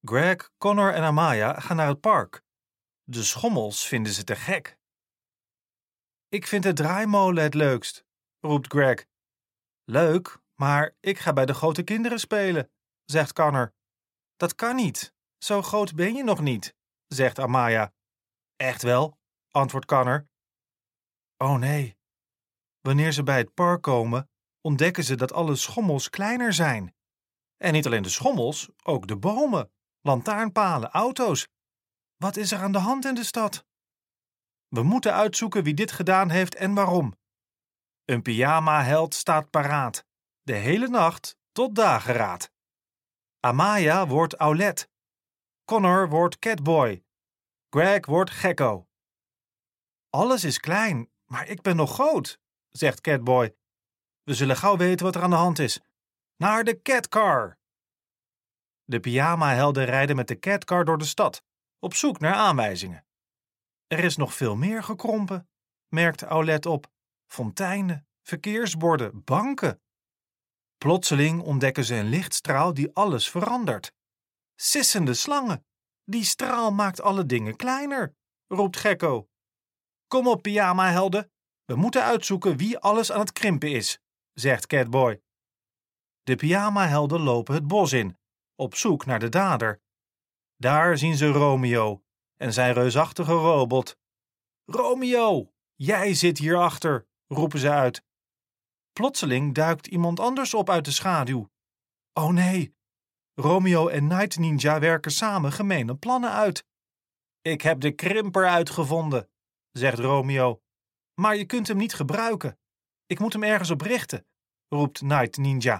Greg, Connor en Amaya gaan naar het park. De schommels vinden ze te gek. Ik vind de draaimolen het leukst, roept Greg. Leuk, maar ik ga bij de grote kinderen spelen, zegt Connor. Dat kan niet, zo groot ben je nog niet, zegt Amaya. Echt wel, antwoordt Connor. Oh nee. Wanneer ze bij het park komen, ontdekken ze dat alle schommels kleiner zijn. En niet alleen de schommels, ook de bomen, lantaarnpalen, auto's. Wat is er aan de hand in de stad? We moeten uitzoeken wie dit gedaan heeft en waarom. Een pyjama-held staat paraat, de hele nacht tot dageraad. Amaya wordt Owlette. Connor wordt Catboy. Greg wordt Gekko. Alles is klein, maar ik ben nog groot, zegt Catboy. We zullen gauw weten wat er aan de hand is. Naar de catcar! De pyjama-helden rijden met de catcar door de stad, op zoek naar aanwijzingen. Er is nog veel meer gekrompen, merkt Owlette op. Fonteinen, verkeersborden, banken. Plotseling ontdekken ze een lichtstraal die alles verandert. Sissende slangen. Die straal maakt alle dingen kleiner, roept Gekko. Kom op, pyjama-helden. We moeten uitzoeken wie alles aan het krimpen is, zegt Catboy. De pyjama-helden lopen het bos in, op zoek naar de dader. Daar zien ze Romeo en zijn reusachtige robot. Romeo, jij zit hierachter, roepen ze uit. Plotseling duikt iemand anders op uit de schaduw. Oh nee, Romeo en Night Ninja werken samen gemene plannen uit. Ik heb de krimper uitgevonden, zegt Romeo. Maar je kunt hem niet gebruiken. Ik moet hem ergens op richten, roept Night Ninja.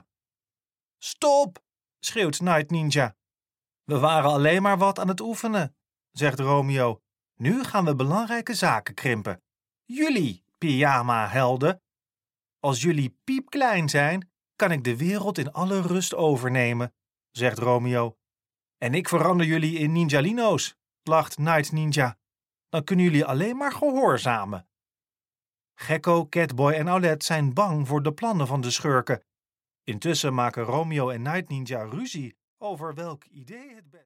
Stop, schreeuwt Night Ninja. We waren alleen maar wat aan het oefenen, zegt Romeo. Nu gaan we belangrijke zaken krimpen. Jullie, pyjama-helden. Als jullie piepklein zijn, kan ik de wereld in alle rust overnemen, zegt Romeo. En ik verander jullie in ninjalino's, lacht Night Ninja. Dan kunnen jullie alleen maar gehoorzamen. Gekko, Catboy en Owlette zijn bang voor de plannen van de schurken. Intussen maken Romeo en Night Ninja ruzie over welk idee het beste